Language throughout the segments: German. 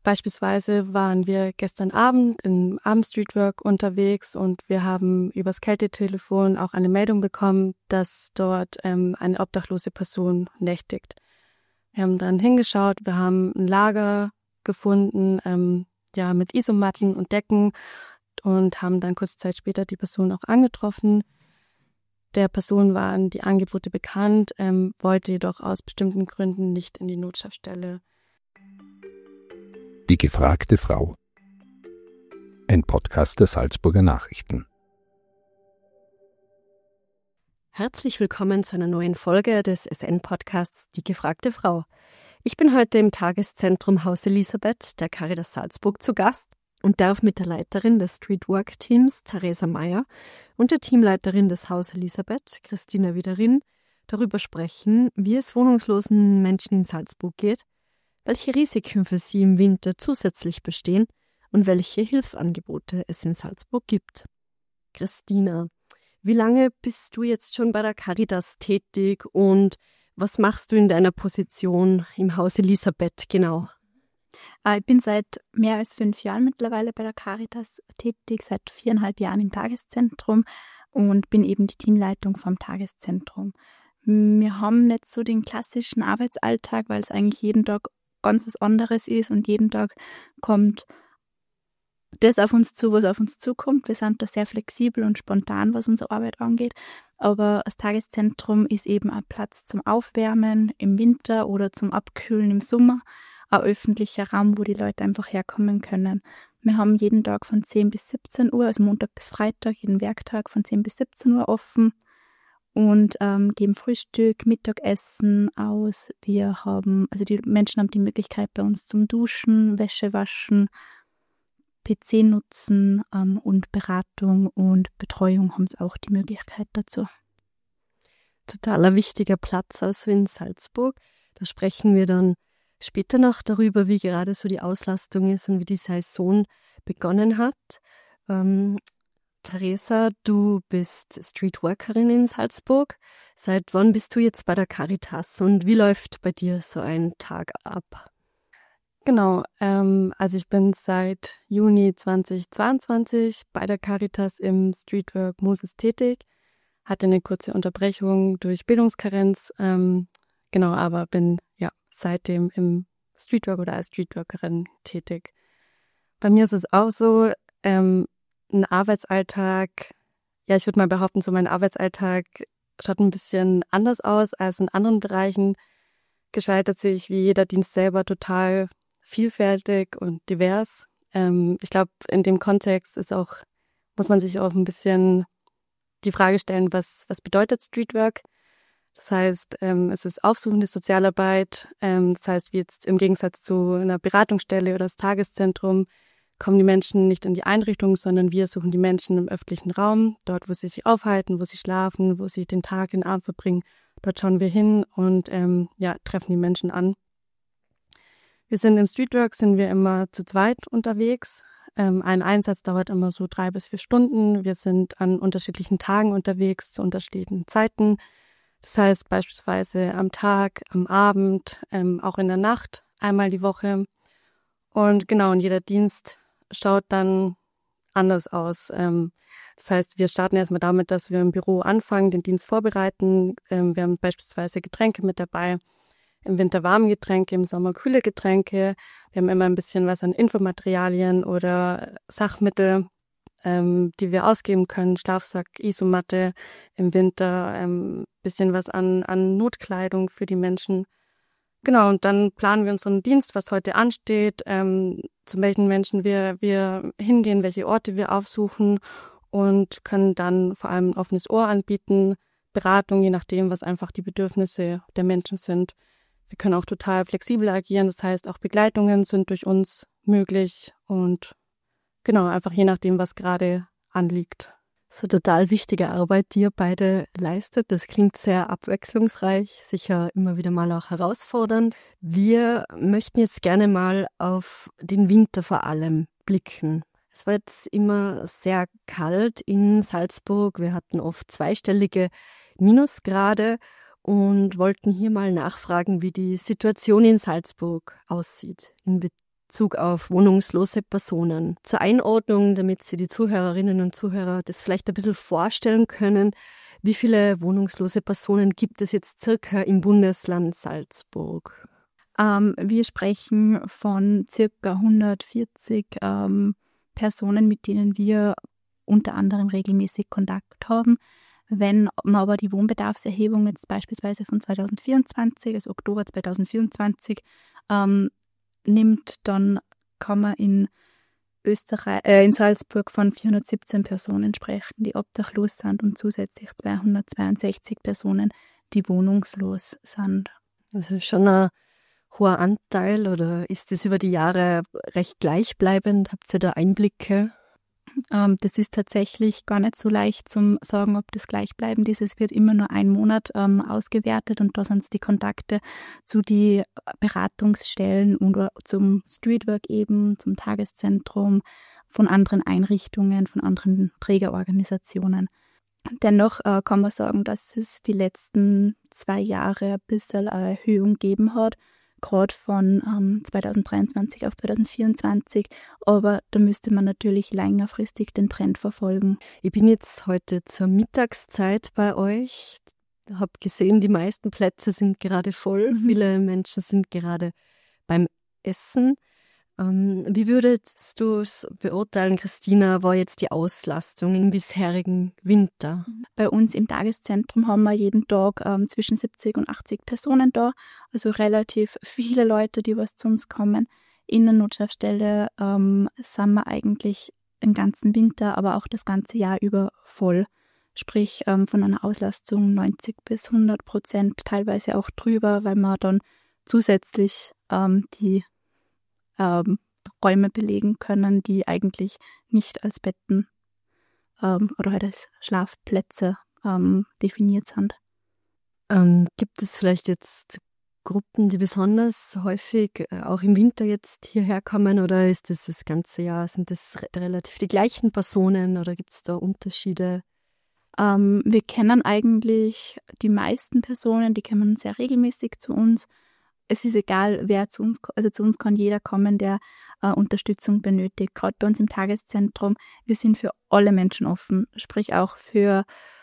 Beispielsweise waren wir gestern Abend im Abendstreetwork unterwegs und wir haben übers Kältetelefon auch eine Meldung bekommen, dass dort eine obdachlose Person nächtigt. Wir haben dann hingeschaut, wir haben ein Lager gefunden, mit Isomatten und Decken und haben dann kurze Zeit später die Person auch angetroffen. Der Person waren die Angebote bekannt, wollte jedoch aus bestimmten Gründen nicht in die Notschaftsstelle. Die gefragte Frau. Ein Podcast der Salzburger Nachrichten. Herzlich willkommen zu einer neuen Folge des SN-Podcasts Die gefragte Frau. Ich bin heute im Tageszentrum Haus Elisabeth der Caritas Salzburg zu Gast und darf mit der Leiterin des Streetwork-Teams, Theresa Meyer, und der Teamleiterin des Haus Elisabeth, Christina Wiederin, darüber sprechen, wie es wohnungslosen Menschen in Salzburg geht, welche Risiken für sie im Winter zusätzlich bestehen und welche Hilfsangebote es in Salzburg gibt. Christina, wie lange bist du jetzt schon bei der Caritas tätig und was machst du in deiner Position im Haus Elisabeth genau? Ich bin seit mehr als 5 Jahren mittlerweile bei der Caritas tätig, seit 4,5 Jahren im Tageszentrum und bin eben die Teamleitung vom Tageszentrum. Wir haben nicht so den klassischen Arbeitsalltag, weil es eigentlich jeden Tag ganz was anderes ist und jeden Tag kommt das auf uns zu, was auf uns zukommt. Wir sind da sehr flexibel und spontan, was unsere Arbeit angeht. Aber das Tageszentrum ist eben ein Platz zum Aufwärmen im Winter oder zum Abkühlen im Sommer. Ein öffentlicher Raum, wo die Leute einfach herkommen können. Wir haben jeden Tag von 10 bis 17 Uhr, also Montag bis Freitag, jeden Werktag von 10 bis 17 Uhr offen. Und geben Frühstück, Mittagessen aus. Die Menschen haben die Möglichkeit bei uns zum Duschen, Wäsche waschen, PC nutzen und Beratung und Betreuung haben sie auch die Möglichkeit dazu. Totaler wichtiger Platz also in Salzburg. Da sprechen wir dann später noch darüber, wie gerade so die Auslastung ist und wie die Saison begonnen hat. Theresa, du bist Streetworkerin in Salzburg. Seit wann bist du jetzt bei der Caritas und wie läuft bei dir so ein Tag ab? Genau, also ich bin seit Juni 2022 bei der Caritas im Streetwork Moses tätig, hatte eine kurze Unterbrechung durch Bildungskarenz, aber bin seitdem im Streetwork oder als Streetworkerin tätig. Bei mir ist es auch so, ein Arbeitsalltag, ich würde mal behaupten, so mein Arbeitsalltag schaut ein bisschen anders aus als in anderen Bereichen, gestaltet sich wie jeder Dienst selber total vielfältig und divers. Ich glaube, in dem Kontext muss man sich auch ein bisschen die Frage stellen, was bedeutet Streetwork? Das heißt, es ist aufsuchende Sozialarbeit, das heißt, wie jetzt im Gegensatz zu einer Beratungsstelle oder das Tageszentrum, kommen die Menschen nicht in die Einrichtung, sondern wir suchen die Menschen im öffentlichen Raum, dort, wo sie sich aufhalten, wo sie schlafen, wo sie den Tag, den Abend verbringen. Dort schauen wir hin und treffen die Menschen an. Wir sind im Streetwork, sind wir immer zu zweit unterwegs. Ein Einsatz dauert immer so 3 bis 4 Stunden. Wir sind an unterschiedlichen Tagen unterwegs, zu unterschiedlichen Zeiten. Das heißt beispielsweise am Tag, am Abend, auch in der Nacht, einmal die Woche. Und jeder Dienst schaut dann anders aus. Das heißt, wir starten erstmal damit, dass wir im Büro anfangen, den Dienst vorbereiten. Wir haben beispielsweise Getränke mit dabei. Im Winter warme Getränke, im Sommer kühle Getränke. Wir haben immer ein bisschen was an Infomaterialien oder Sachmittel, die wir ausgeben können. Schlafsack, Isomatte, im Winter ein bisschen was an Notkleidung für die Menschen. Genau, und dann planen wir unseren Dienst, was heute ansteht, zu welchen Menschen wir hingehen, welche Orte wir aufsuchen und können dann vor allem ein offenes Ohr anbieten, Beratung, je nachdem, was einfach die Bedürfnisse der Menschen sind. Wir können auch total flexibel agieren, das heißt, auch Begleitungen sind durch uns möglich und einfach je nachdem, was gerade anliegt. So total wichtige Arbeit, die ihr beide leistet. Das klingt sehr abwechslungsreich, sicher immer wieder mal auch herausfordernd. Wir möchten jetzt gerne mal auf den Winter vor allem blicken. Es war jetzt immer sehr kalt in Salzburg. Wir hatten oft zweistellige Minusgrade und wollten hier mal nachfragen, wie die Situation in Salzburg aussieht in Bezug auf wohnungslose Personen. Zur Einordnung, damit Sie die Zuhörerinnen und Zuhörer das vielleicht ein bisschen vorstellen können, wie viele wohnungslose Personen gibt es jetzt circa im Bundesland Salzburg? Wir sprechen von circa 140 Personen, mit denen wir unter anderem regelmäßig Kontakt haben. Wenn man aber die Wohnbedarfserhebung jetzt beispielsweise von 2024, also Oktober 2024, nimmt, dann kann man in Salzburg von 417 Personen sprechen, die obdachlos sind und zusätzlich 262 Personen, die wohnungslos sind. Also schon ein hoher Anteil, oder ist das über die Jahre recht gleichbleibend? Habt ihr da Einblicke? Das ist tatsächlich gar nicht so leicht zum sagen, ob das gleichbleibend ist. Es wird immer nur ein Monat ausgewertet und da sind die Kontakte zu die Beratungsstellen oder zum Streetwork eben, zum Tageszentrum, von anderen Einrichtungen, von anderen Trägerorganisationen. Dennoch kann man sagen, dass es die letzten 2 Jahre ein bisschen eine Erhöhung gegeben hat, gerade von 2023 auf 2024, aber da müsste man natürlich längerfristig den Trend verfolgen. Ich bin jetzt heute zur Mittagszeit bei euch, habe gesehen, die meisten Plätze sind gerade voll, viele Menschen sind gerade beim Essen. Wie würdest du es beurteilen, Christina, war jetzt die Auslastung im bisherigen Winter? Bei uns im Tageszentrum haben wir jeden Tag zwischen 70 und 80 Personen da, also relativ viele Leute, die was zu uns kommen. In der Notschlafstelle sind wir eigentlich den ganzen Winter, aber auch das ganze Jahr über voll. Sprich von einer Auslastung 90-100%, teilweise auch drüber, weil wir dann zusätzlich die Räume belegen können, die eigentlich nicht als Betten oder halt als Schlafplätze definiert sind. Gibt es vielleicht jetzt Gruppen, die besonders häufig auch im Winter jetzt hierher kommen, oder ist das ganze Jahr, sind das relativ die gleichen Personen oder gibt es da Unterschiede? Wir kennen eigentlich die meisten Personen, die kommen sehr regelmäßig zu uns. Es ist egal, wer zu uns, also zu uns kann jeder kommen, der Unterstützung benötigt. Gerade bei uns im Tageszentrum, wir sind für alle Menschen offen, sprich auch für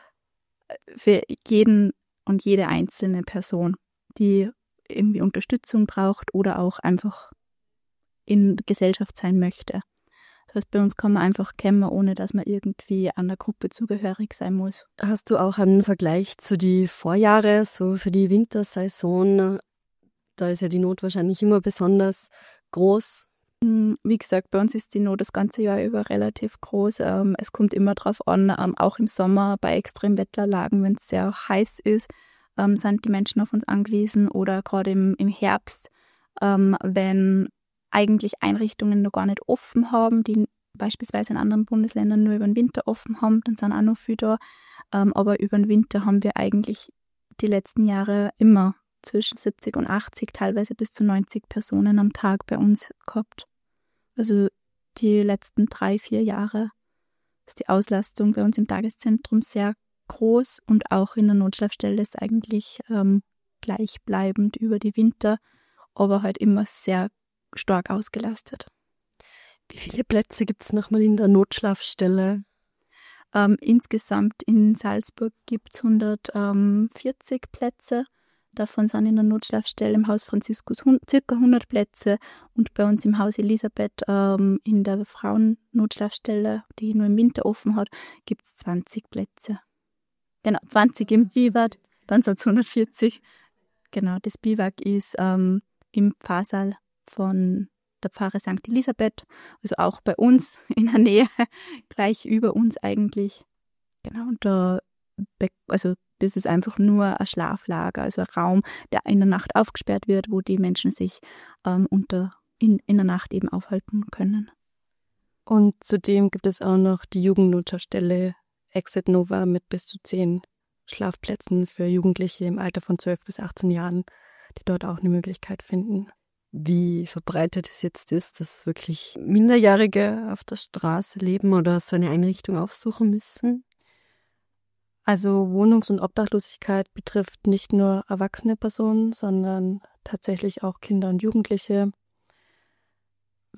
jeden und jede einzelne Person, die irgendwie Unterstützung braucht oder auch einfach in Gesellschaft sein möchte. Das heißt, bei uns kann man einfach kommen, ohne dass man irgendwie einer Gruppe zugehörig sein muss. Hast du auch einen Vergleich zu die Vorjahre, so für die Wintersaison? Da ist ja die Not wahrscheinlich immer besonders groß. Wie gesagt, bei uns ist die Not das ganze Jahr über relativ groß. Es kommt immer darauf an, auch im Sommer bei Extremwetterlagen, wenn es sehr heiß ist, sind die Menschen auf uns angewiesen, oder gerade im Herbst, wenn eigentlich Einrichtungen noch gar nicht offen haben, die beispielsweise in anderen Bundesländern nur über den Winter offen haben, dann sind auch noch viele da. Aber über den Winter haben wir eigentlich die letzten Jahre immer zwischen 70 und 80, teilweise bis zu 90 Personen am Tag bei uns gehabt. Also die letzten 3-4 Jahre ist die Auslastung bei uns im Tageszentrum sehr groß und auch in der Notschlafstelle ist eigentlich gleichbleibend über die Winter, aber halt immer sehr stark ausgelastet. Wie viele Plätze gibt es nochmal in der Notschlafstelle? Insgesamt in Salzburg gibt es 140 Plätze. Davon sind in der Notschlafstelle im Haus Franziskus ca. 100 Plätze und bei uns im Haus Elisabeth in der Frauennotschlafstelle, die nur im Winter offen hat, gibt es 20 Plätze. Genau, 20 im Biwak, dann sind es 140. Genau, das Biwak ist im Pfarrsaal von der Pfarre St. Elisabeth, also auch bei uns in der Nähe, gleich über uns eigentlich. Genau, und das ist einfach nur ein Schlaflager, also ein Raum, der in der Nacht aufgesperrt wird, wo die Menschen sich in der Nacht eben aufhalten können. Und zudem gibt es auch noch die Jugendnotschlafstelle Exit Nova mit bis zu 10 Schlafplätzen für Jugendliche im Alter von 12 bis 18 Jahren, die dort auch eine Möglichkeit finden. Wie verbreitet es jetzt ist, dass wirklich Minderjährige auf der Straße leben oder so eine Einrichtung aufsuchen müssen? Also Wohnungs- und Obdachlosigkeit betrifft nicht nur erwachsene Personen, sondern tatsächlich auch Kinder und Jugendliche.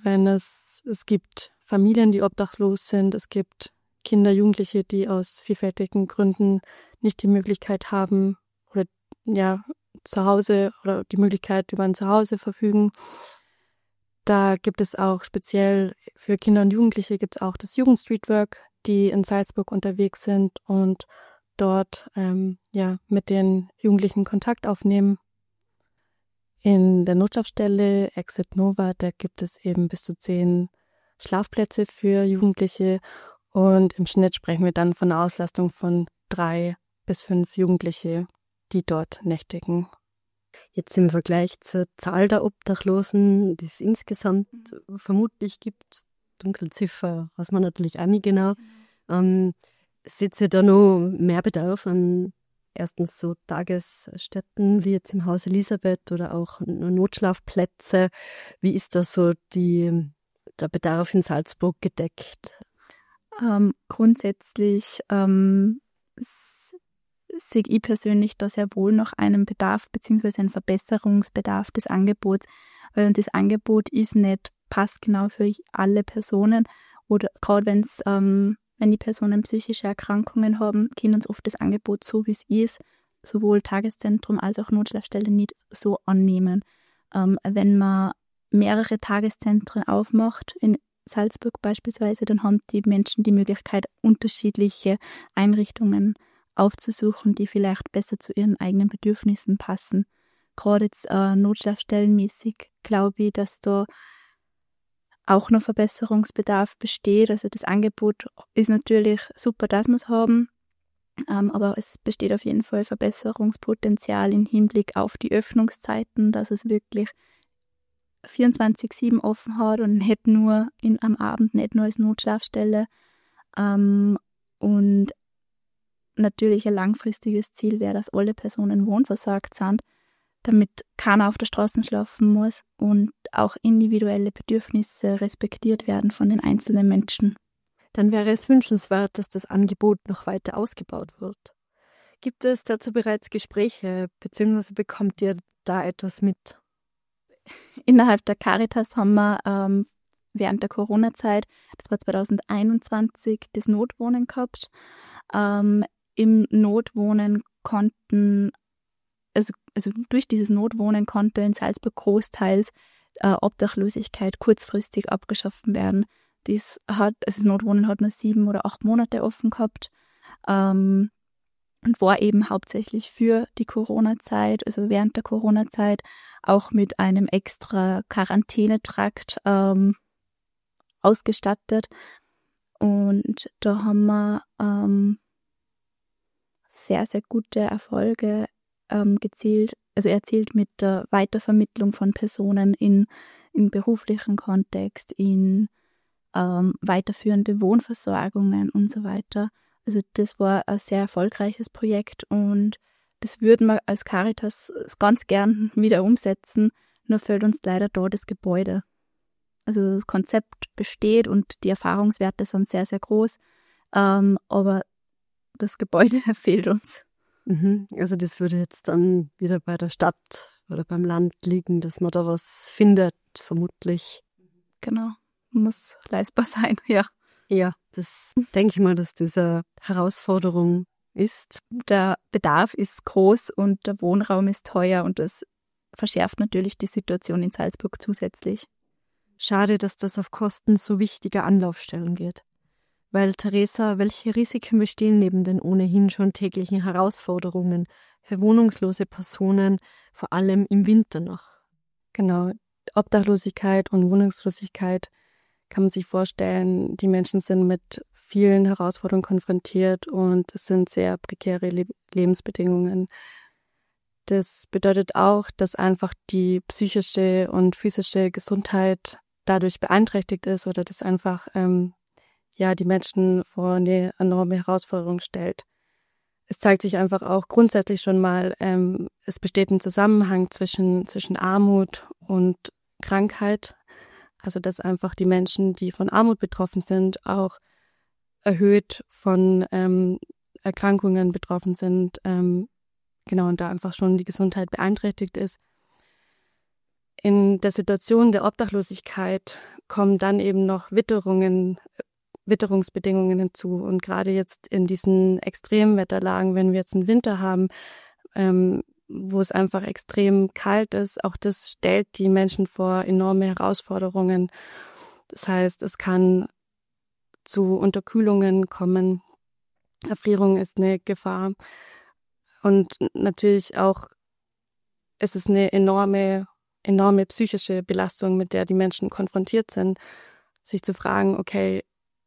wenn es gibt Familien, die obdachlos sind, es gibt Kinder, Jugendliche, die aus vielfältigen Gründen nicht die Möglichkeit haben oder ja zu Hause oder die Möglichkeit über ein Zuhause verfügen. Da gibt es auch speziell für Kinder und Jugendliche gibt es auch das Jugendstreetwork, die in Salzburg unterwegs sind und dort mit den Jugendlichen Kontakt aufnehmen. In der Notschlafstelle Exit Nova, da gibt es eben bis zu 10 Schlafplätze für Jugendliche und im Schnitt sprechen wir dann von einer Auslastung von 3 bis 5 Jugendliche, die dort nächtigen. Jetzt im Vergleich zur Zahl der Obdachlosen, die es insgesamt vermutlich gibt, Dunkelziffer weiß man natürlich auch nicht genau, seht ihr da noch mehr Bedarf an erstens so Tagesstätten wie jetzt im Haus Elisabeth oder auch Notschlafplätze? Wie ist da so der Bedarf in Salzburg gedeckt? Grundsätzlich sehe ich persönlich da sehr wohl noch einen Bedarf bzw. einen Verbesserungsbedarf des Angebots, weil das Angebot ist nicht passgenau für alle Personen oder gerade wenn die Personen psychische Erkrankungen haben, können uns oft das Angebot so wie es ist, sowohl Tageszentrum als auch Notschlafstelle nicht so annehmen. Wenn man mehrere Tageszentren aufmacht, in Salzburg beispielsweise, dann haben die Menschen die Möglichkeit, unterschiedliche Einrichtungen aufzusuchen, die vielleicht besser zu ihren eigenen Bedürfnissen passen. Gerade jetzt notschlafstellenmäßig glaube ich, dass da auch noch Verbesserungsbedarf besteht. Also das Angebot ist natürlich super, dass wir es haben, aber es besteht auf jeden Fall Verbesserungspotenzial im Hinblick auf die Öffnungszeiten, dass es wirklich 24/7 offen hat und nicht nur am Abend, nicht nur als Notschlafstelle. Und natürlich ein langfristiges Ziel wäre, dass alle Personen wohnversorgt sind, damit keiner auf der Straße schlafen muss und auch individuelle Bedürfnisse respektiert werden von den einzelnen Menschen. Dann wäre es wünschenswert, dass das Angebot noch weiter ausgebaut wird. Gibt es dazu bereits Gespräche, beziehungsweise bekommt ihr da etwas mit? Innerhalb der Caritas haben wir während der Corona-Zeit, das war 2021, das Notwohnen gehabt. Im Notwohnen konnten, also durch dieses Notwohnen konnte in Salzburg großteils Obdachlosigkeit kurzfristig abgeschafft werden. Das Notwohnen hat nur 7 oder 8 Monate offen gehabt und war eben hauptsächlich für die Corona-Zeit, also während der Corona-Zeit, auch mit einem extra Quarantänetrakt ausgestattet. Und da haben wir sehr, sehr gute Erfolge erzielt mit der Weitervermittlung von Personen in beruflichen Kontext, in weiterführende Wohnversorgungen und so weiter. Also das war ein sehr erfolgreiches Projekt und das würden wir als Caritas ganz gern wieder umsetzen, nur fehlt uns leider da das Gebäude. Also das Konzept besteht und die Erfahrungswerte sind sehr, sehr groß, aber das Gebäude fehlt uns. Also das würde jetzt dann wieder bei der Stadt oder beim Land liegen, dass man da was findet, vermutlich. Genau, muss leistbar sein, ja. Ja, das denke ich mal, dass das eine Herausforderung ist. Der Bedarf ist groß und der Wohnraum ist teuer und das verschärft natürlich die Situation in Salzburg zusätzlich. Schade, dass das auf Kosten so wichtiger Anlaufstellen geht. Weil, Theresa, welche Risiken bestehen neben den ohnehin schon täglichen Herausforderungen für wohnungslose Personen, vor allem im Winter noch? Genau, Obdachlosigkeit und Wohnungslosigkeit kann man sich vorstellen, die Menschen sind mit vielen Herausforderungen konfrontiert und es sind sehr prekäre Lebensbedingungen. Das bedeutet auch, dass einfach die psychische und physische Gesundheit dadurch beeinträchtigt ist oder dass einfach die Menschen vor eine enorme Herausforderung stellt. Es zeigt sich einfach auch grundsätzlich schon mal, es besteht ein Zusammenhang zwischen Armut und Krankheit. Also dass einfach die Menschen, die von Armut betroffen sind, auch erhöht von Erkrankungen betroffen sind. Und da einfach schon die Gesundheit beeinträchtigt ist. in der Situation der Obdachlosigkeit kommen dann eben noch Witterungsbedingungen hinzu. Und gerade jetzt in diesen Extremwetterlagen, wenn wir jetzt einen Winter haben, wo es einfach extrem kalt ist, auch das stellt die Menschen vor enorme Herausforderungen. Das heißt, es kann zu Unterkühlungen kommen. Erfrierung ist eine Gefahr. Und natürlich auch, es ist eine enorme psychische Belastung, mit der die Menschen konfrontiert sind, sich zu fragen, okay,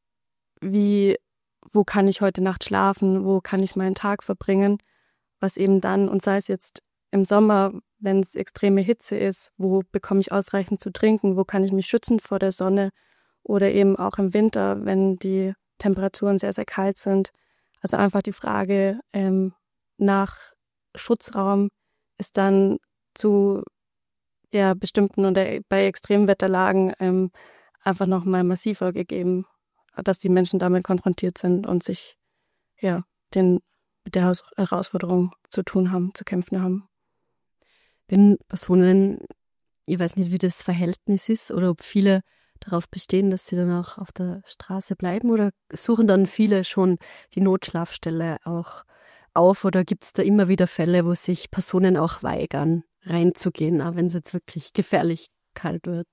wo kann ich heute Nacht schlafen, wo kann ich meinen Tag verbringen, was eben dann, und sei es jetzt im Sommer, wenn es extreme Hitze ist, wo bekomme ich ausreichend zu trinken, wo kann ich mich schützen vor der Sonne, oder eben auch im Winter, wenn die Temperaturen sehr, sehr kalt sind. Also einfach die Frage nach Schutzraum ist dann zu bestimmten oder bei Extremwetterlagen einfach nochmal massiver gegeben, dass die Menschen damit konfrontiert sind und sich mit der Herausforderung zu tun haben, zu kämpfen haben. Wenn Personen, ich weiß nicht, wie das Verhältnis ist oder ob viele darauf bestehen, dass sie dann auch auf der Straße bleiben, oder suchen dann viele schon die Notschlafstelle auch auf, oder gibt es da immer wieder Fälle, wo sich Personen auch weigern, reinzugehen, auch wenn es jetzt wirklich gefährlich kalt wird?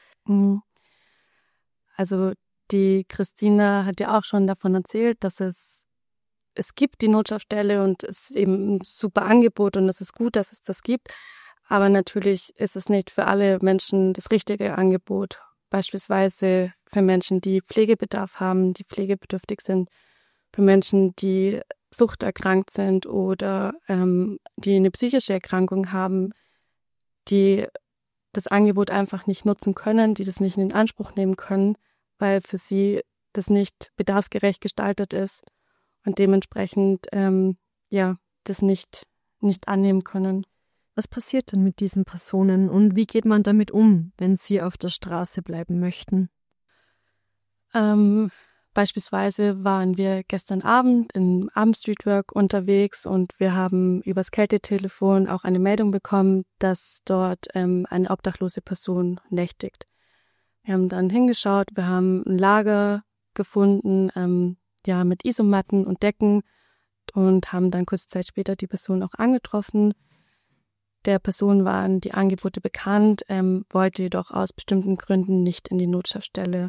Also die Christina hat ja auch schon davon erzählt, dass es gibt die Notschlafstelle und es ist eben ein super Angebot und es ist gut, dass es das gibt. Aber natürlich ist es nicht für alle Menschen das richtige Angebot. Beispielsweise für Menschen, die Pflegebedarf haben, die pflegebedürftig sind, für Menschen, die suchterkrankt sind oder die eine psychische Erkrankung haben, die das Angebot einfach nicht nutzen können, die das nicht in Anspruch nehmen können, weil für sie das nicht bedarfsgerecht gestaltet ist und dementsprechend das nicht annehmen können. Was passiert denn mit diesen Personen und wie geht man damit um, wenn sie auf der Straße bleiben möchten? Beispielsweise waren wir gestern Abend im Abendstreetwork unterwegs und wir haben übers Kältetelefon auch eine Meldung bekommen, dass dort eine obdachlose Person nächtigt. Wir haben dann hingeschaut, wir haben ein Lager gefunden, mit Isomatten und Decken und haben dann kurze Zeit später die Person auch angetroffen. Der Person waren die Angebote bekannt, wollte jedoch aus bestimmten Gründen nicht in die Notschlafstelle.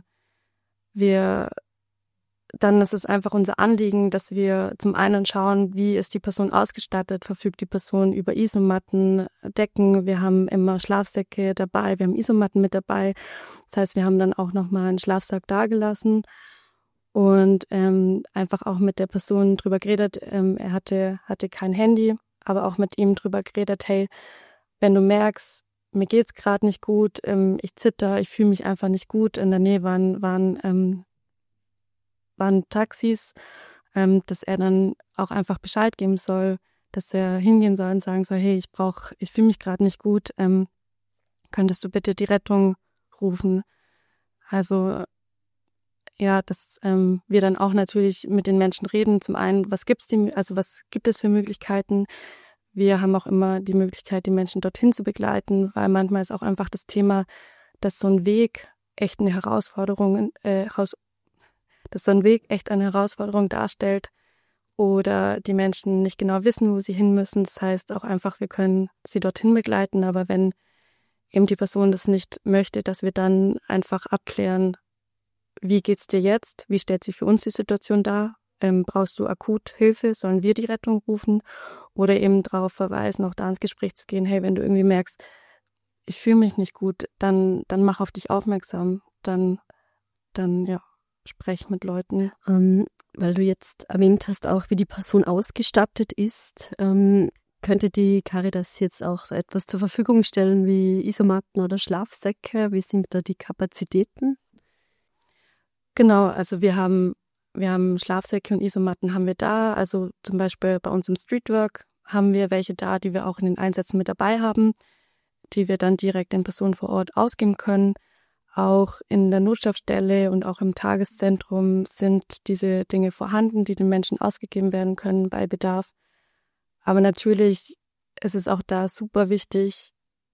Dann ist es einfach unser Anliegen, dass wir zum einen schauen, wie ist die Person ausgestattet, verfügt die Person über Isomatten, Decken, wir haben immer Schlafsäcke dabei, wir haben Isomatten mit dabei. Das heißt, wir haben dann auch nochmal einen Schlafsack dagelassen und einfach auch mit der Person drüber geredet. Er hatte kein Handy, aber auch mit ihm drüber geredet, hey, wenn du merkst, mir geht's gerade nicht gut, ich zitter, ich fühle mich einfach nicht gut. In der Nähe waren Taxis, dass er dann auch einfach Bescheid geben soll, dass er hingehen soll und sagen soll, hey, ich fühle mich gerade nicht gut, könntest du bitte die Rettung rufen? Also dass wir dann auch natürlich mit den Menschen reden. Zum einen, was gibt es für Möglichkeiten? Wir haben auch immer die Möglichkeit, die Menschen dorthin zu begleiten, weil manchmal ist auch einfach das Thema, dass so ein Weg echt eine Herausforderung darstellt oder die Menschen nicht genau wissen, wo sie hin müssen. Das heißt auch einfach, wir können sie dorthin begleiten, aber wenn eben die Person das nicht möchte, dass wir dann einfach abklären, wie geht's dir jetzt? Wie stellt sich für uns die Situation dar? Brauchst du akut Hilfe? Sollen wir die Rettung rufen? Oder eben darauf verweisen, auch da ins Gespräch zu gehen, hey, wenn du irgendwie merkst, ich fühle mich nicht gut, dann mach auf dich aufmerksam. Dann sprech mit Leuten. Weil du jetzt erwähnt hast, auch wie die Person ausgestattet ist, könnte die Caritas jetzt auch etwas zur Verfügung stellen wie Isomatten oder Schlafsäcke? Wie sind da die Kapazitäten? Genau, also wir haben Schlafsäcke und Isomatten haben wir da. Also zum Beispiel bei uns im Streetwork haben wir welche da, die wir auch in den Einsätzen mit dabei haben, die wir dann direkt den Personen vor Ort ausgeben können. Auch in der Notschlafstelle und auch im Tageszentrum sind diese Dinge vorhanden, die den Menschen ausgegeben werden können bei Bedarf. Aber natürlich ist es auch da super wichtig,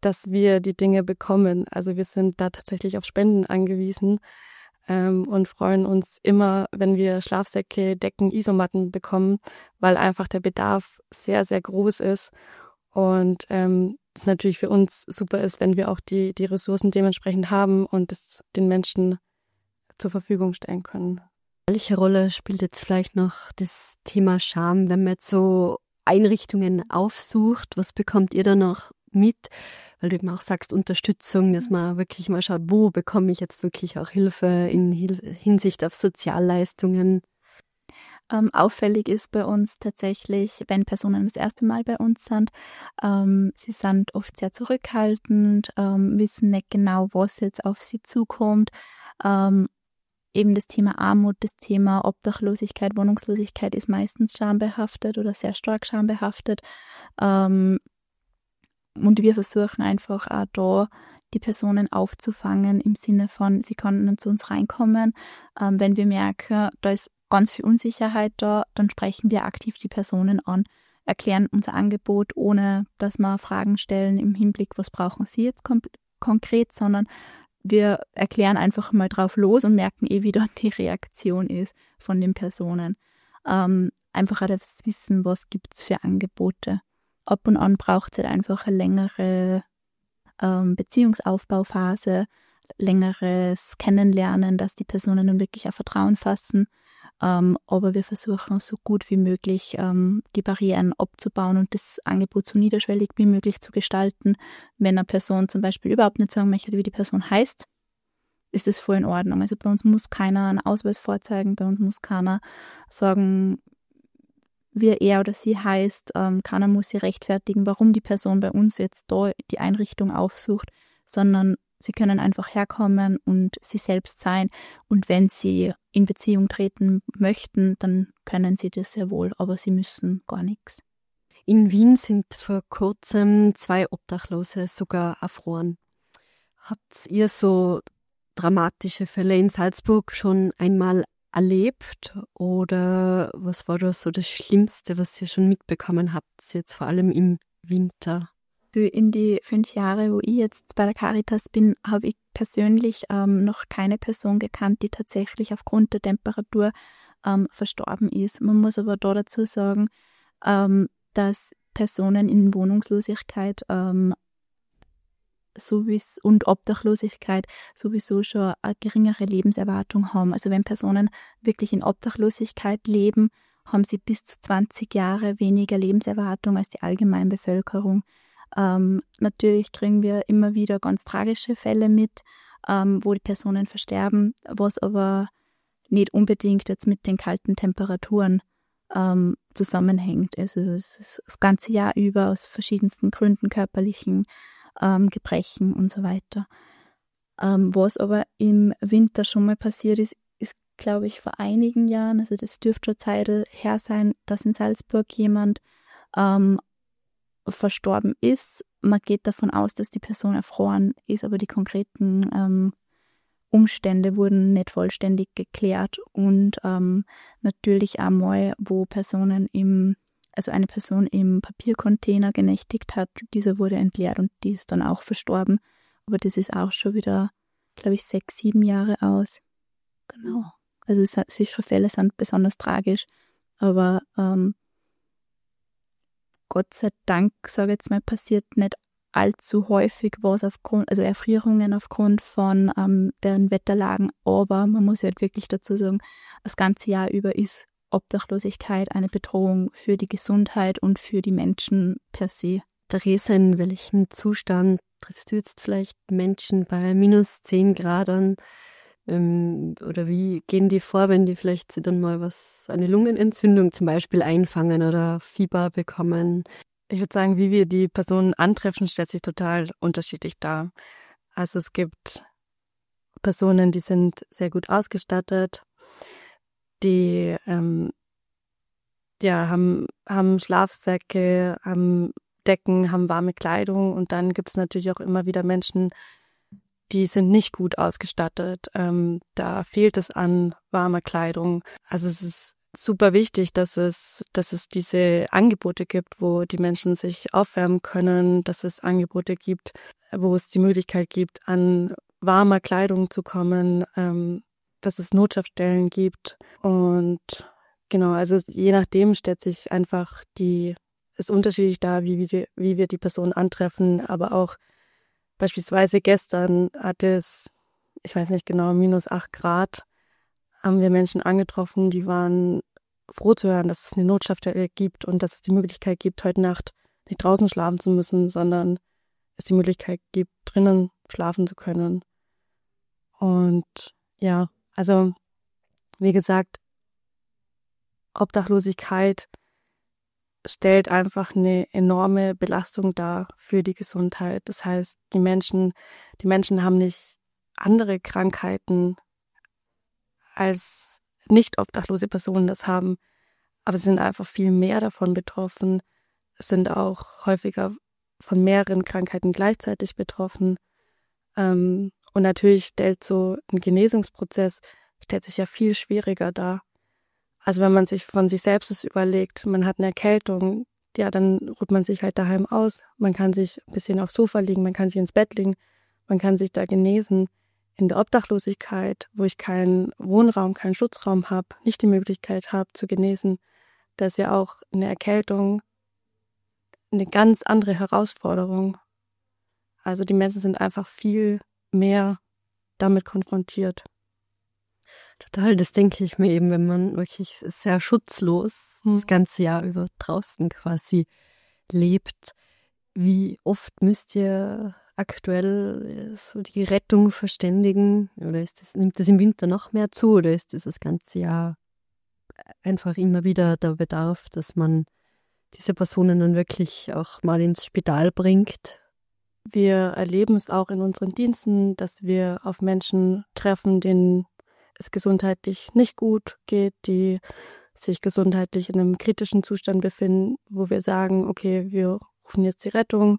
dass wir die Dinge bekommen. Also wir sind da tatsächlich auf Spenden angewiesen und freuen uns immer, wenn wir Schlafsäcke, Decken, Isomatten bekommen, weil einfach der Bedarf sehr, sehr groß ist. Und es natürlich für uns super ist, wenn wir auch die Ressourcen dementsprechend haben und es den Menschen zur Verfügung stellen können. Welche Rolle spielt jetzt vielleicht noch das Thema Scham, wenn man jetzt so Einrichtungen aufsucht? Was bekommt ihr da noch mit? Weil du eben auch sagst, Unterstützung, dass man wirklich mal schaut, wo bekomme ich jetzt wirklich auch Hilfe in Hinsicht auf Sozialleistungen? Auffällig ist bei uns tatsächlich, wenn Personen das erste Mal bei uns sind, sie sind oft sehr zurückhaltend, wissen nicht genau, was jetzt auf sie zukommt. Eben das Thema Armut, das Thema Obdachlosigkeit, Wohnungslosigkeit ist meistens schambehaftet oder sehr stark schambehaftet. Und wir versuchen einfach auch da die Personen aufzufangen im Sinne von, sie können zu uns reinkommen. Wenn wir merken, da ist ganz viel Unsicherheit da, dann sprechen wir aktiv die Personen an, erklären unser Angebot, ohne dass wir Fragen stellen im Hinblick, was brauchen sie jetzt konkret, sondern wir erklären einfach mal drauf los und merken wie da die Reaktion ist von den Personen. Einfach auch das Wissen, was gibt es für Angebote. Ab und an braucht es halt einfach eine längere Beziehungsaufbauphase, längeres Kennenlernen, dass die Personen dann wirklich auch Vertrauen fassen. Aber wir versuchen so gut wie möglich die Barrieren abzubauen und das Angebot so niederschwellig wie möglich zu gestalten. Wenn eine Person zum Beispiel überhaupt nicht sagen möchte, wie die Person heißt, ist das voll in Ordnung. Also bei uns muss keiner einen Ausweis vorzeigen, bei uns muss keiner sagen, wie er oder sie heißt. Keiner muss sie rechtfertigen, warum die Person bei uns jetzt da die Einrichtung aufsucht, sondern sie können einfach herkommen und sie selbst sein. Und wenn sie in Beziehung treten möchten, dann können sie das sehr wohl, aber sie müssen gar nichts. In Wien sind vor kurzem 2 Obdachlose sogar erfroren. Habt ihr so dramatische Fälle in Salzburg schon einmal erlebt? Oder was war da so das Schlimmste, was ihr schon mitbekommen habt, jetzt vor allem im Winter? In die 5 Jahre, wo ich jetzt bei der Caritas bin, habe ich persönlich noch keine Person gekannt, die tatsächlich aufgrund der Temperatur verstorben ist. Man muss aber da dazu sagen, dass Personen in Wohnungslosigkeit und Obdachlosigkeit sowieso schon eine geringere Lebenserwartung haben. Also wenn Personen wirklich in Obdachlosigkeit leben, haben sie bis zu 20 Jahre weniger Lebenserwartung als die Allgemeinbevölkerung. Natürlich kriegen wir immer wieder ganz tragische Fälle mit, wo die Personen versterben, was aber nicht unbedingt jetzt mit den kalten Temperaturen zusammenhängt. Also es ist das ganze Jahr über aus verschiedensten Gründen, körperlichen Gebrechen und so weiter. Was aber im Winter schon mal passiert ist, glaube ich, vor einigen Jahren, also das dürfte schon Zeit her sein, dass in Salzburg jemand verstorben ist. Man geht davon aus, dass die Person erfroren ist, aber die konkreten Umstände wurden nicht vollständig geklärt und natürlich einmal, wo eine Person im Papiercontainer genächtigt hat, dieser wurde entleert und die ist dann auch verstorben. Aber das ist auch schon wieder, glaube ich, 6, 7 Jahre aus. Genau. Also solche Fälle sind besonders tragisch, aber Gott sei Dank, sage ich jetzt mal, passiert nicht allzu häufig was also Erfrierungen aufgrund von deren Wetterlagen, aber man muss halt wirklich dazu sagen, das ganze Jahr über ist Obdachlosigkeit eine Bedrohung für die Gesundheit und für die Menschen per se. Theresa, in welchem Zustand triffst du jetzt vielleicht Menschen bei minus 10 Grad an? Oder wie gehen die vor, wenn die vielleicht sie dann mal eine Lungenentzündung zum Beispiel einfangen oder Fieber bekommen? Ich würde sagen, wie wir die Personen antreffen, stellt sich total unterschiedlich dar. Also es gibt Personen, die sind sehr gut ausgestattet, die haben Schlafsäcke, haben Decken, haben warme Kleidung und dann gibt es natürlich auch immer wieder Menschen, die sind nicht gut ausgestattet. Da fehlt es an warmer Kleidung. Also es ist super wichtig, dass es diese Angebote gibt, wo die Menschen sich aufwärmen können, dass es Angebote gibt, wo es die Möglichkeit gibt, an warmer Kleidung zu kommen, dass es Notschaftsstellen gibt. Und genau, also je nachdem stellt sich einfach ist unterschiedlich da, wie wir die Person antreffen, aber auch beispielsweise gestern hat es, ich weiß nicht genau, -8 Grad, haben wir Menschen angetroffen, die waren froh zu hören, dass es eine Notschaftsstelle gibt und dass es die Möglichkeit gibt, heute Nacht nicht draußen schlafen zu müssen, sondern es die Möglichkeit gibt, drinnen schlafen zu können. Und ja, also wie gesagt, Obdachlosigkeit stellt einfach eine enorme Belastung dar für die Gesundheit. Das heißt, die Menschen haben nicht andere Krankheiten, als nicht obdachlose Personen das haben, aber sie sind einfach viel mehr davon betroffen, sind auch häufiger von mehreren Krankheiten gleichzeitig betroffen. Und natürlich stellt so ein Genesungsprozess sich ja viel schwieriger dar. Also wenn man sich von sich selbst das überlegt, man hat eine Erkältung, ja, dann ruht man sich halt daheim aus. Man kann sich ein bisschen aufs Sofa legen, man kann sich ins Bett legen, man kann sich da genesen. In der Obdachlosigkeit, wo ich keinen Wohnraum, keinen Schutzraum habe, nicht die Möglichkeit habe zu genesen, da ist ja auch eine Erkältung eine ganz andere Herausforderung. Also die Menschen sind einfach viel mehr damit konfrontiert. Total, das denke ich mir eben, wenn man wirklich sehr schutzlos das ganze Jahr über draußen quasi lebt. Wie oft müsst ihr aktuell so die Rettung verständigen? Oder nimmt das im Winter noch mehr zu? Oder ist das ganze Jahr einfach immer wieder der Bedarf, dass man diese Personen dann wirklich auch mal ins Spital bringt? Wir erleben es auch in unseren Diensten, dass wir auf Menschen treffen, denen es gesundheitlich nicht gut geht, die sich gesundheitlich in einem kritischen Zustand befinden, wo wir sagen, okay, wir rufen jetzt die Rettung,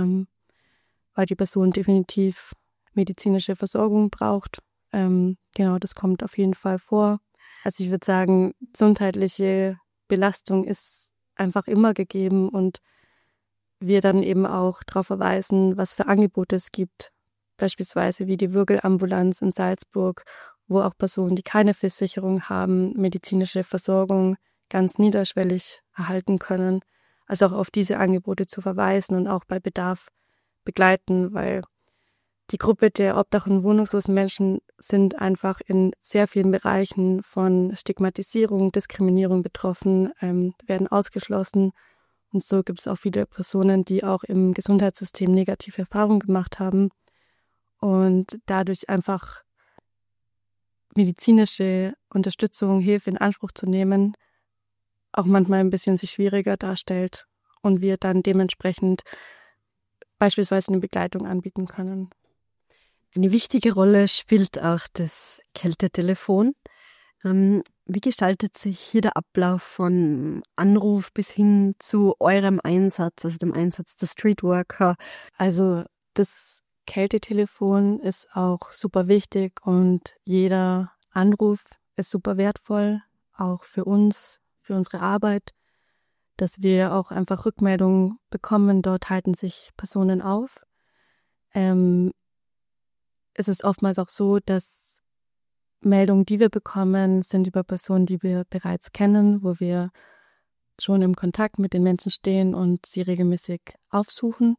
weil die Person definitiv medizinische Versorgung braucht. Genau, das kommt auf jeden Fall vor. Also ich würde sagen, gesundheitliche Belastung ist einfach immer gegeben und wir dann eben auch darauf verweisen, was für Angebote es gibt. Beispielsweise wie die Würgelambulanz in Salzburg, wo auch Personen, die keine Versicherung haben, medizinische Versorgung ganz niederschwellig erhalten können. Also auch auf diese Angebote zu verweisen und auch bei Bedarf begleiten, weil die Gruppe der obdach- und wohnungslosen Menschen sind einfach in sehr vielen Bereichen von Stigmatisierung, Diskriminierung betroffen, werden ausgeschlossen. Und so gibt es auch viele Personen, die auch im Gesundheitssystem negative Erfahrungen gemacht haben und dadurch einfach medizinische Unterstützung, Hilfe in Anspruch zu nehmen, auch manchmal ein bisschen sich schwieriger darstellt und wir dann dementsprechend beispielsweise eine Begleitung anbieten können. Eine wichtige Rolle spielt auch das Kältetelefon. Wie gestaltet sich hier der Ablauf von Anruf bis hin zu eurem Einsatz, also dem Einsatz der Streetworker? Also das Kältetelefon ist auch super wichtig und jeder Anruf ist super wertvoll, auch für uns, für unsere Arbeit, dass wir auch einfach Rückmeldungen bekommen. Dort halten sich Personen auf. Es ist oftmals auch so, dass Meldungen, die wir bekommen, sind über Personen, die wir bereits kennen, wo wir schon im Kontakt mit den Menschen stehen und sie regelmäßig aufsuchen.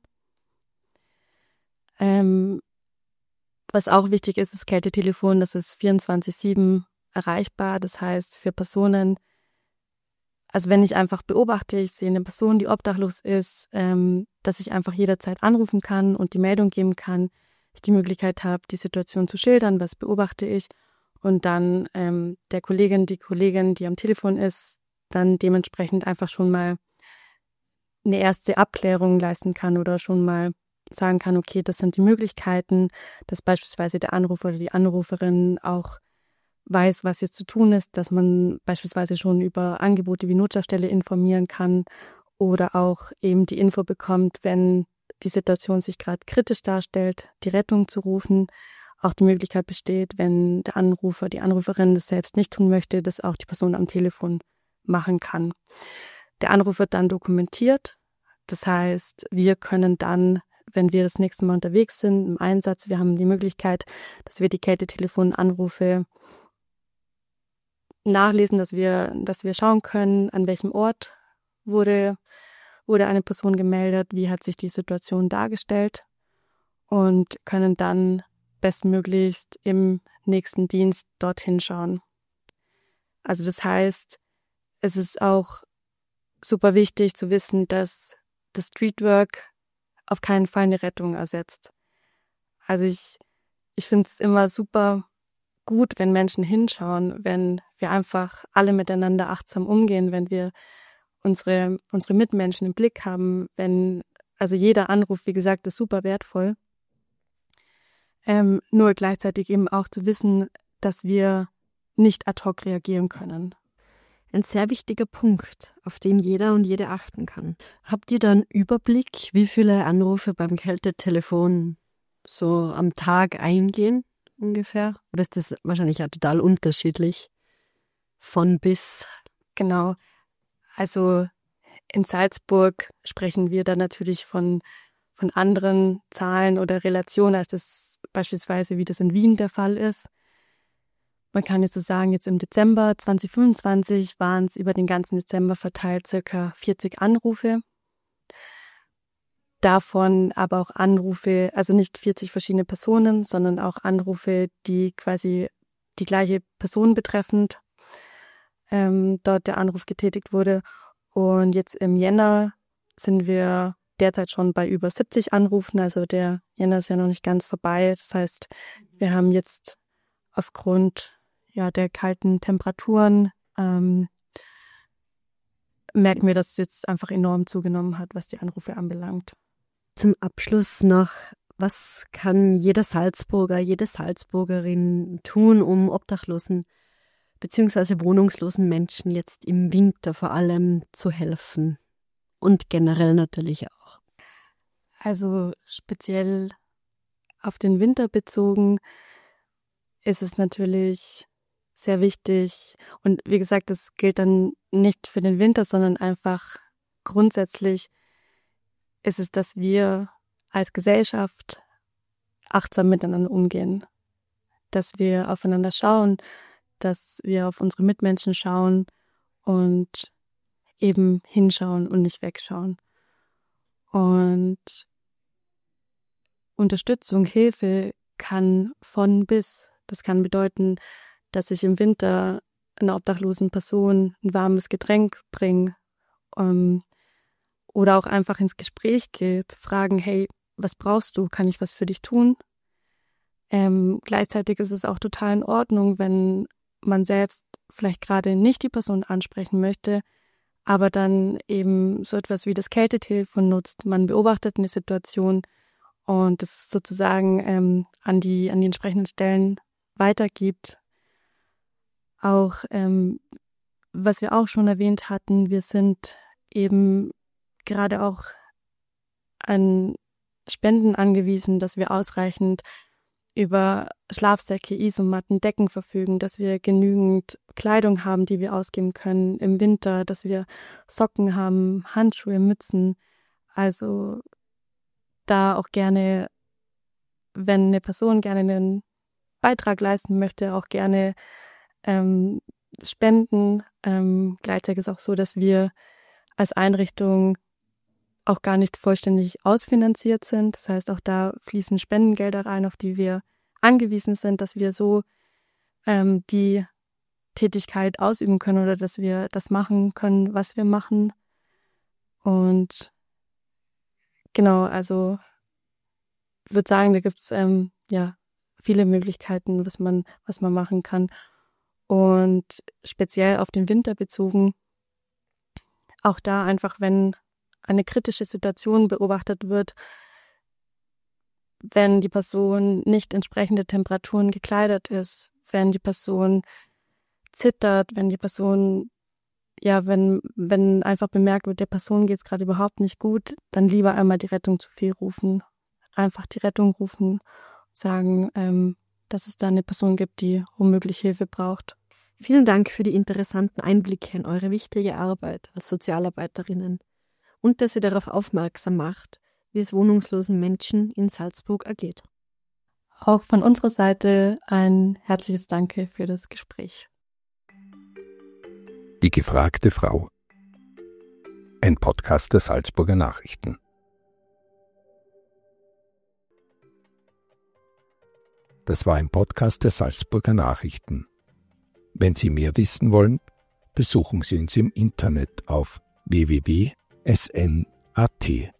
Was auch wichtig ist, das Kältetelefon, das ist 24/7 erreichbar. Das heißt, für Personen, also wenn ich einfach beobachte, ich sehe eine Person, die obdachlos ist, dass ich einfach jederzeit anrufen kann und die Meldung geben kann, ich die Möglichkeit habe, die Situation zu schildern, was beobachte ich und dann der Kollegin, die am Telefon ist, dann dementsprechend einfach schon mal eine erste Abklärung leisten kann oder schon mal sagen kann, okay, das sind die Möglichkeiten, dass beispielsweise der Anrufer oder die Anruferin auch weiß, was jetzt zu tun ist, dass man beispielsweise schon über Angebote wie Notschaftsstelle informieren kann oder auch eben die Info bekommt, wenn die Situation sich gerade kritisch darstellt, die Rettung zu rufen. auch die Möglichkeit besteht, wenn der Anrufer, die Anruferin das selbst nicht tun möchte, dass auch die Person am Telefon machen kann. Der Anruf wird dann dokumentiert. Das heißt, wir können dann, wenn wir das nächste Mal unterwegs sind, im Einsatz, wir haben die Möglichkeit, dass wir die Kältetelefonanrufe nachlesen, dass wir schauen können, an welchem Ort wurde eine Person gemeldet, wie hat sich die Situation dargestellt und können dann bestmöglichst im nächsten Dienst dorthin schauen. Also das heißt, es ist auch super wichtig zu wissen, dass das Streetwork auf keinen Fall eine Rettung ersetzt. Also ich finde es immer super gut, wenn Menschen hinschauen, wenn wir einfach alle miteinander achtsam umgehen, wenn wir unsere Mitmenschen im Blick haben, also jeder Anruf, wie gesagt, ist super wertvoll. Nur gleichzeitig eben auch zu wissen, dass wir nicht ad hoc reagieren können. Ein sehr wichtiger Punkt, auf den jeder und jede achten kann. Habt ihr da einen Überblick, wie viele Anrufe beim Kältetelefon so am Tag eingehen ungefähr? Oder ist das wahrscheinlich ja total unterschiedlich von bis? Genau. Also in Salzburg sprechen wir da natürlich von anderen Zahlen oder Relationen, als das beispielsweise, wie das in Wien der Fall ist. Man kann jetzt so sagen, jetzt im Dezember 2025 waren es über den ganzen Dezember verteilt circa 40 Anrufe. Davon aber auch Anrufe, also nicht 40 verschiedene Personen, sondern auch Anrufe, die quasi die gleiche Person betreffend dort der Anruf getätigt wurde. Und jetzt im Jänner sind wir derzeit schon bei über 70 Anrufen. Also der Jänner ist ja noch nicht ganz vorbei. Das heißt, wir haben jetzt aufgrund der kalten Temperaturen merken wir, dass es jetzt einfach enorm zugenommen hat, was die Anrufe anbelangt. Zum Abschluss noch, was kann jeder Salzburger, jede Salzburgerin tun, um obdachlosen bzw. wohnungslosen Menschen jetzt im Winter vor allem zu helfen? Und generell natürlich auch. Also speziell auf den Winter bezogen ist es natürlich sehr wichtig. Und wie gesagt, das gilt dann nicht für den Winter, sondern einfach grundsätzlich ist es, dass wir als Gesellschaft achtsam miteinander umgehen. Dass wir aufeinander schauen, dass wir auf unsere Mitmenschen schauen und eben hinschauen und nicht wegschauen. Und Unterstützung, Hilfe kann von bis. Das kann bedeuten, dass ich im Winter einer obdachlosen Person ein warmes Getränk bringe oder auch einfach ins Gespräch geht, fragen, hey, was brauchst du? Kann ich was für dich tun? Gleichzeitig ist es auch total in Ordnung, wenn man selbst vielleicht gerade nicht die Person ansprechen möchte, aber dann eben so etwas wie das Kältetelefon nutzt. Man beobachtet eine Situation und es sozusagen an die entsprechenden Stellen weitergibt. Auch, was wir auch schon erwähnt hatten, wir sind eben gerade auch an Spenden angewiesen, dass wir ausreichend über Schlafsäcke, Isomatten, Decken verfügen, dass wir genügend Kleidung haben, die wir ausgeben können im Winter, dass wir Socken haben, Handschuhe, Mützen. Also da auch gerne, wenn eine Person gerne einen Beitrag leisten möchte, auch gerne spenden. Gleichzeitig ist auch so, dass wir als Einrichtung auch gar nicht vollständig ausfinanziert sind. Das heißt, auch da fließen Spendengelder rein, auf die wir angewiesen sind, dass wir so die Tätigkeit ausüben können oder dass wir das machen können, was wir machen. Und genau, also ich würde sagen, da gibt es viele Möglichkeiten, was man machen kann. Und speziell auf den Winter bezogen, auch da einfach, wenn eine kritische Situation beobachtet wird, wenn die Person nicht entsprechende Temperaturen gekleidet ist, wenn die Person zittert, wenn die Person, wenn einfach bemerkt wird, der Person geht es gerade überhaupt nicht gut, dann lieber einmal die Rettung zu viel rufen. Einfach die Rettung rufen, sagen, dass es da eine Person gibt, die womöglich Hilfe braucht. Vielen Dank für die interessanten Einblicke in eure wichtige Arbeit als Sozialarbeiterinnen und dass ihr darauf aufmerksam macht, wie es wohnungslosen Menschen in Salzburg ergeht. Auch von unserer Seite ein herzliches Danke für das Gespräch. Die gefragte Frau. Ein Podcast der Salzburger Nachrichten. Das war ein Podcast der Salzburger Nachrichten. Wenn Sie mehr wissen wollen, besuchen Sie uns im Internet auf www.sn.at.